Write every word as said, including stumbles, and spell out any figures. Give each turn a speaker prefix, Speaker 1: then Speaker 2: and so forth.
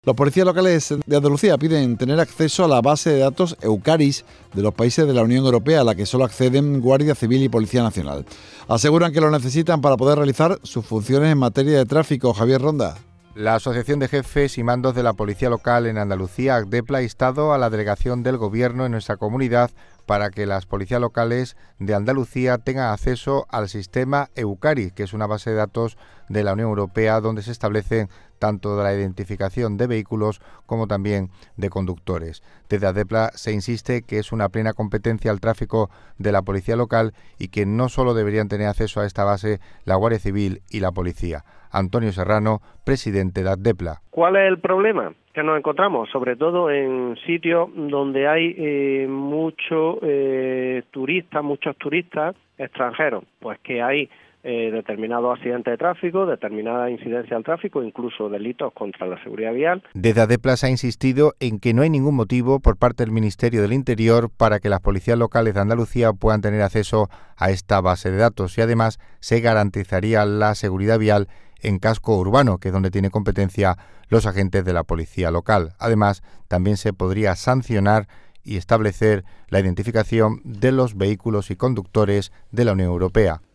Speaker 1: Los policías locales de Andalucía piden tener acceso a la base de datos Eucaris de los países de la Unión Europea, a la que solo acceden Guardia Civil y Policía Nacional. Aseguran que lo necesitan para poder realizar sus funciones en materia de tráfico. Javier Ronda.
Speaker 2: La Asociación de Jefes y Mandos de la Policía Local en Andalucía, ACDEPLA, ha instado a la delegación del Gobierno en nuestra comunidad para que las policías locales de Andalucía tengan acceso al sistema Eucaris, que es una base de datos de la Unión Europea donde se establece tanto de la identificación de vehículos como también de conductores. Desde ACDEPLA se insiste que es una plena competencia al tráfico de la policía local y que no solo deberían tener acceso a esta base la Guardia Civil y la policía. Antonio Serrano, presidente de ACDEPLA.
Speaker 3: ¿Cuál es el problema que nos encontramos? Sobre todo en sitios donde hay eh, muchos eh, turistas, muchos turistas extranjeros, pues que hay Eh, determinados accidentes de tráfico, determinada incidencia al tráfico, incluso delitos contra la seguridad vial.
Speaker 2: Desde ACDEPLA se ha insistido en que no hay ningún motivo por parte del Ministerio del Interior para que las policías locales de Andalucía puedan tener acceso a esta base de datos y además se garantizaría la seguridad vial en casco urbano, que es donde tiene competencia los agentes de la policía local. Además, también se podría sancionar y establecer la identificación de los vehículos y conductores de la Unión Europea.